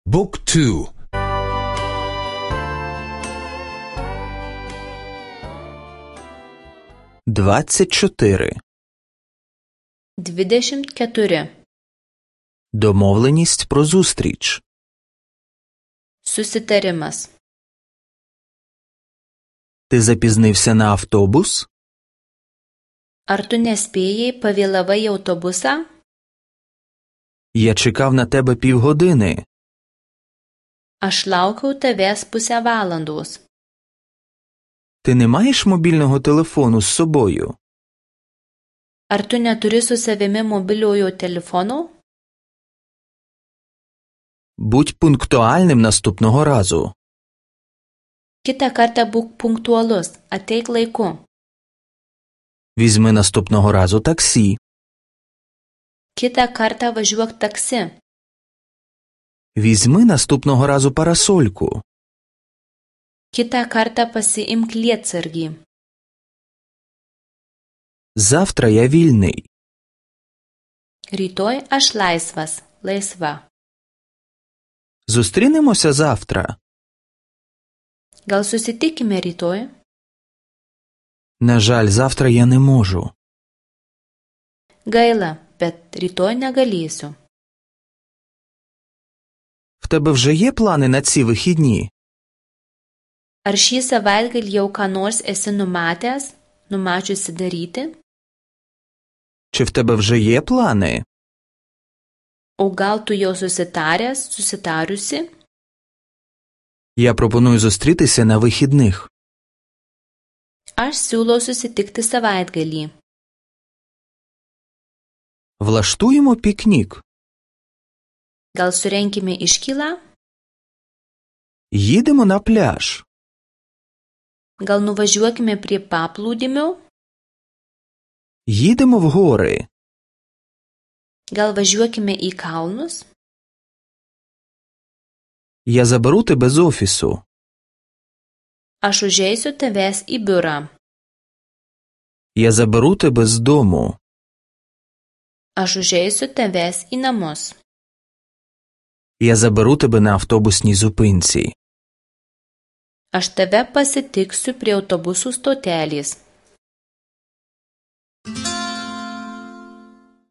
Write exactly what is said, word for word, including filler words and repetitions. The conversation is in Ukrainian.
Book two. Двадцять чотири. Dvidešimt keturi. Домовленість про зустріч. Susitarimas. Ти запізнився на автобус? Ar tu nespėjai, pavėlavai į autobusą? Я чекав на тебе півгодини. Aš laukiau tavęs pusę valandos. Ти не маєш мобільного телефону з собою? Ar tu neturi su savimi mobiliojo telefono? Будь пунктуальним наступного разу. Kitą kartą būk punktualus, ateik laiku. Візьми наступного разу таксі. Kitą kartą važiuok taksi. Візьми наступного разу парасольку. Kitą kartą pasiimk lietsargį. Завтра я вільний. Rytoj aš laisvas, laisva. Зустрінемося завтра. Gal susitikime rytoj? На жаль, завтра я не можу. Gaila, bet rytoj negalėsiu. В тебе вже є плани на ці вихідні? Ar šį savaitgalį jau ką nors esi numatęs, numačiusi daryti? Чи в тебе вже є плани? O gal tu jau susitaręs, susitariusi? Я пропоную зустрітися на вихідних. Aš siūlau susitikti savaitgalį. Влаштуємо пікнік. Gal surenkime iškylą? Їдемо на пляж. Gal nuvažiuokime prie paplūdimio? Їдемо в гори. Gal važiuokime į kalnus? Я заберу тебе з офісу. Aš užeisiu tavęs į biurą. Я заберу тебе з дому. Aš užeisiu tavęs į namus. Я заберу тебе на автобусній зупинці. Aš tave pasitiksiu prie autobusų stotelės.